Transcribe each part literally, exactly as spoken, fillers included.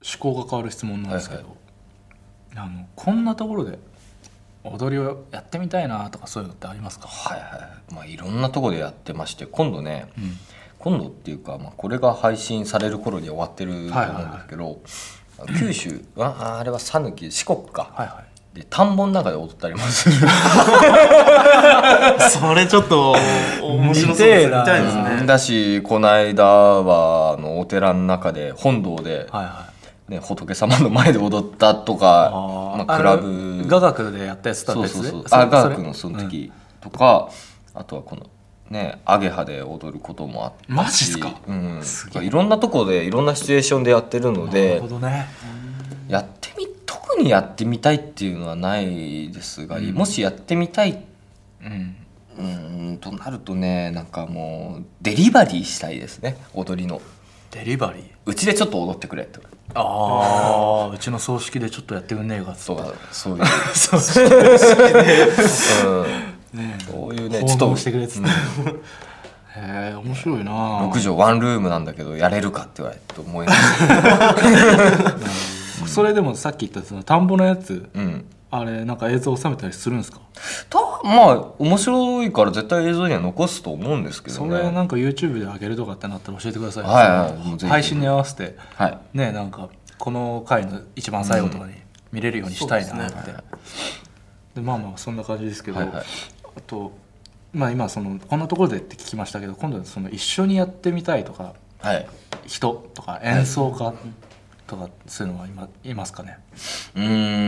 考が変わる質問なんですけど、 はいはい、 あのこんなところで踊りをやってみたいなとかそういうのってありますか？ はいはい、まあ、いろんなところでやってまして、今度ね、 うん、 今度っていうか、まあ、これが配信される頃には終わってると思うんですけど、はいはいはい、九州あ, あれは讃岐四国か、 はいはい、 で田んぼの中で踊ったりもするそれちょっと面白そうですね。見たいですね。 だし、この間はあのお寺の中で本堂で、 はいはい、 ね、仏様の前で踊ったとか、 あ、 まあ、クラブ雅楽でやったやつだったやつね。 そうそうそう、あ雅楽のその時とか、うん、あとはこのねアゲハで踊ることもあってマジっすか、 うん、いろんなとこでいろんなシチュエーションでやってるので、 なるほどね、 やってみ特にやってみたいっていうのはないですが、うん、もしやってみたい、うんうんとなるとね、なんかもうデリバリーしたいですね、踊りの。 デリバリー、 うちでちょっと踊ってくれって。 ああ、うちの葬式でちょっとやってくんねえかっつって。 そうそういう葬式で、 うんね、そういうねちょっとしてくれっつって、うん、へえ面白いな。 ろくじょうワンルームなんだけどやれるかって言われると思います、 それでもさっき言ったその田んぼのやつ、 うん、 あれなんか映像収めたりするんですか？ たまあ面白いから絶対映像には残すと思うんですけどね。 それなんか YouTube で上げるとかってなったら教えてください。 はいはい、 配信に合わせて、 はい、 ね、なんかこの回の一番最後とかに見れるようにしたいなって、うん、で、ね、でまあまあそんな感じですけど、はいはい、あとまあ今そのこんなところでって聞きましたけど、今度はその一緒にやってみたいとか、はい、人とか演奏家とかそういうのは 今いますかね？ うー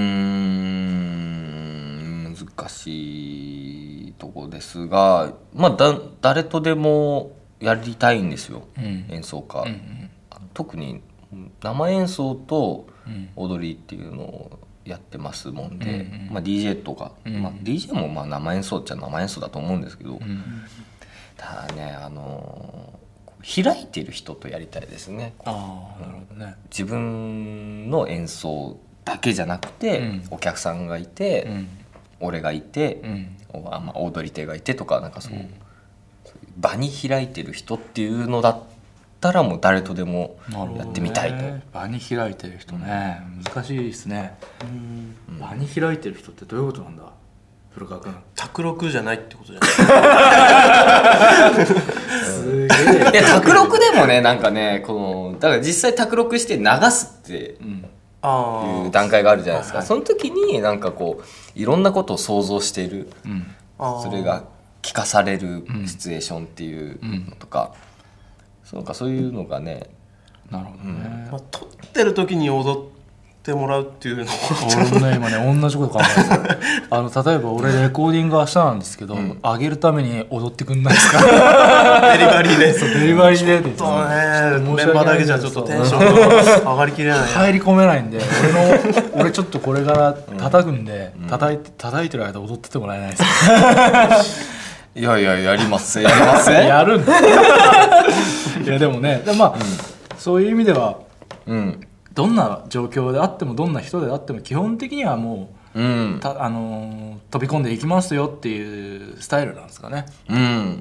ん難しいとこですが、まあだ誰とでもやりたいんですよ、うん、演奏家、うんうん、特に生演奏と踊りっていうのをやってますもんで、うんうん、まあ、ディージェー とか、うんまあ、ディージェー もまあ生演奏っちゃ生演奏だと思うんですけど、うん、ただね、あの開いてる人とやりたいですね。 ああ、なるほどね。 自分の演奏だけじゃなくて、うん、お客さんがいて、うん、俺がいて、うんまあ、踊り手がいてとか、なんかそう、うん、そういう場に開いてる人っていうのだったらもう誰とでもやってみたいと、ね、 場に開いてる人ね、難しいですね、うん、場に開いてる人ってどういうことなんだ古川君？ 卓録じゃないってことじゃないすげえ。いや卓録でもね、なんかね、このだから実際卓録して流すっていう段階があるじゃないですか、うん、その時になんかこういろんなことを想像している、うん、それが聞かされるシチュエーションっていうのとか、うん、そうか、そういうのがね、 なるほどね、 うんまあ、撮ってる時に踊ってもらうっていうの俺もね今ね同じこと考えてたあの例えば俺レコーディング明日なんですけど、うん、上げるために踊ってくんないですか？ デリバリーでデリバリーでちょっとね、メンバーだけじゃちょっとテンションが上がりきれない、 入り込めないんで、俺の俺ちょっとこれから叩くんで、うん、叩いて叩いてる間踊っててもらえないですか？ いやいややりますやりますやるんだいやでもね、まあ、うん、そういう意味では、うん、どんな状況であってもどんな人であっても基本的にはもう、うん、たあのー、飛び込んでいきますよっていうスタイルなんですかね。 うん、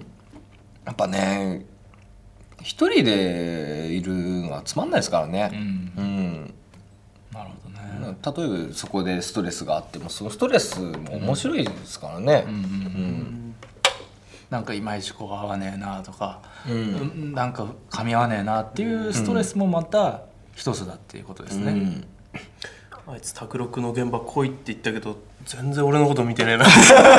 やっぱね一人でいるのはつまんないですからね、うんうん、 なるほどね。 例えばそこでストレスがあってもそのストレスも面白いですからね、うんうんうんうん、 なんかいまいちこう合わねえなとか、うん、なんか噛み合わねえなっていうストレスもまた一つだっていうことですね、うん、 あいつ卓録の現場来いって言ったけど全然俺のこと見てねえな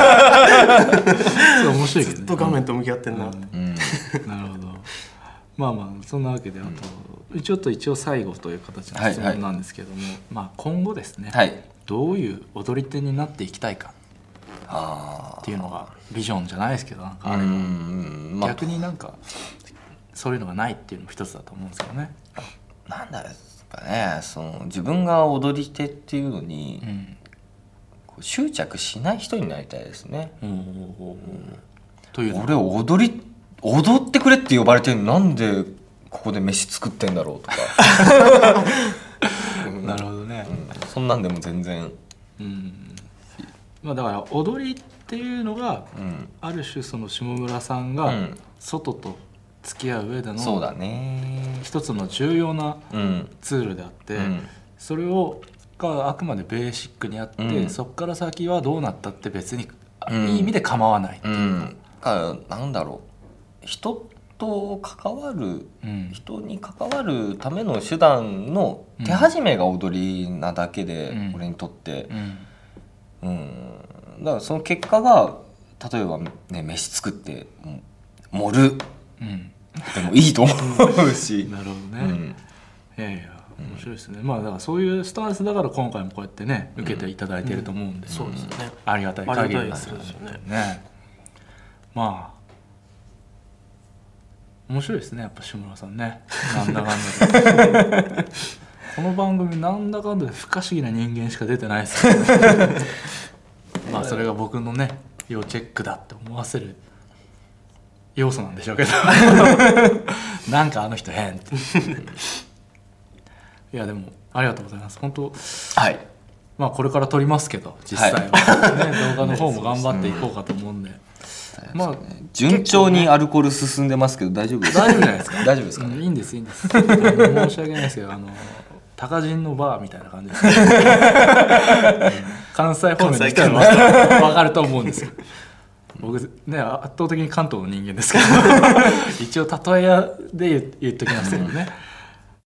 そう面白いけどね、 ずっと画面と向き合ってんな、うんうん、 なるほど。まあまあそんなわけで、あと、うん、一応と一応最後という形の質問なんですけども、はいはい、まあ、今後ですね、はい、どういう踊り手になっていきたいかっていうのがビジョンじゃないですけどなんかあれば、まあ、逆になんかそういうのがないっていうのも一つだと思うんですけどね。 なんだですかね、その自分が踊り手っていうのに、うん、こう執着しない人になりたいですね、うんうん、という俺踊り踊ってくれって呼ばれてるのなんでここで飯作ってんだろうとかなるほどね、 うん、そんなんでも全然、うんまあ、だから踊りっていうのが、うん、ある種その下村さんが外と付き合う上でのそうだね一つの重要なうんツールであって、 うんそれをがあくまでベーシックにあって、 うんそこから先はどうなったって別に、 うん、 いい意味で構わないっていうか、 うん、かなんだろう人と関わる、 うん、 人に関わるための手段の手始めが踊りなだけで、うん、俺にとって、うんうん、だからその結果が例えばね飯作って盛る、うん、でもいいと思うしなるほどね、うん、いやいや面白いですね、まあだからそういうスタンスだから今回もこうやってね受けていただいていると思うんで、うん、 そうですね、 ありがたい限りですよね。 ね、まあ面白いですねやっぱ志村さんね、なんだかんだでこの番組なんだかんだで不可思議な人間しか出てないですからねまあそれが僕のね要チェックだって思わせる要素なんでしょうけどなんかあの人変っていやでもありがとうございます本当。 はい、 まあこれから撮りますけど実際は、はいね、動画の方も頑張っていこうかと思うんで、うん、まあ順調にアルコール進んでますけど大丈夫ですか？ 大丈夫じゃないですか？ 大丈夫ですか、ねうん、いいんですいいんです申し訳ないですけどあの高人のバーみたいな感じです、ね、関西方面の人は分かると思うんですよ僕ね圧倒的に関東の人間ですけど一応例え屋で言っときますけどね